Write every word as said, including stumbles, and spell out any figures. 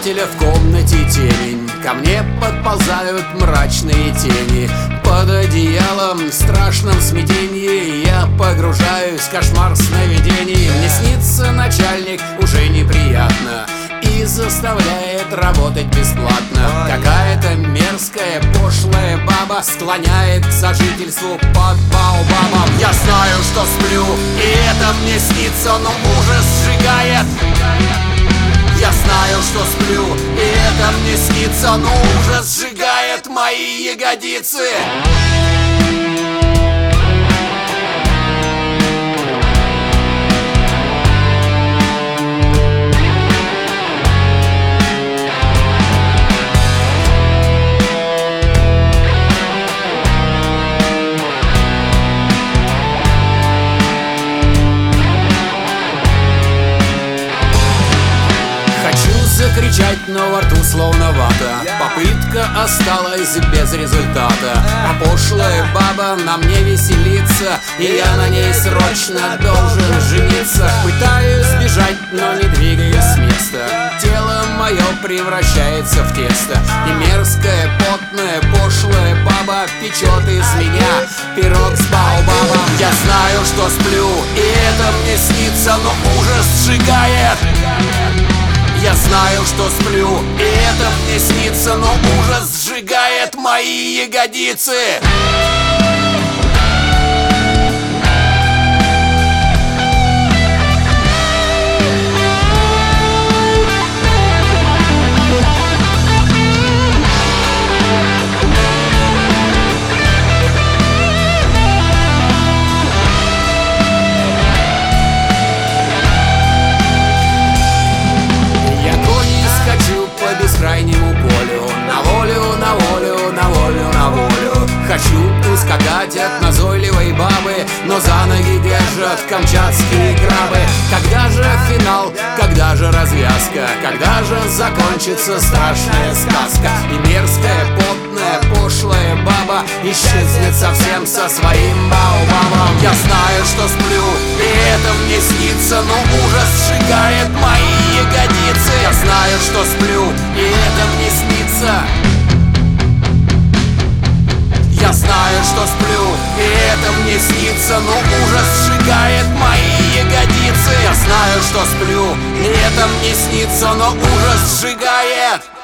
приятеля в комнате темень. Ко мне подползают мрачные тени. Под одеялом в страшном смятении я погружаюсь в кошмар сновидений. Мне снится начальник уже неприятно и заставляет работать бесплатно. Какая-то мерзкая, пошлая баба склоняет к сожительству под баобабом. Я знаю, что сплю, и это мне снится, но ужас сжигает. Я знаю, что сплю, и это мне снится, но ужас сжигает мои ягодицы. Закричать, но во рту словно вата. Попытка осталась без результата. А пошлая баба на мне веселится, и я на ней срочно должен жениться. Пытаюсь бежать, но не двигаюсь с места. Тело мое превращается в тесто. И мерзкая, потная, пошлая баба печет из меня пирог с баобабом. Я знаю, что сплю, и это мне снится, но ужас сжигает. Я знаю, что сплю, и это мне снится, но ужас сжигает мои ягодицы. Крайнему полю, на волю, на волю, на волю, на волю. Хочу ускакать от назойливой бабы, но за ноги держат камчатские крабы. Когда же финал, когда же развязка, когда же закончится страшная сказка? И мерзкая, потная, пошлая баба исчезнет совсем со своим баобабом. Я знаю, что сплю, и это мне снится, но ужас сжигает мои ягодицы. Я знаю, что сплю, и это мне снится. Я знаю, что сплю, и это мне снится, но ужас сжигает мои ягодицы. Я знаю, что сплю, и это мне снится, но ужас сжигает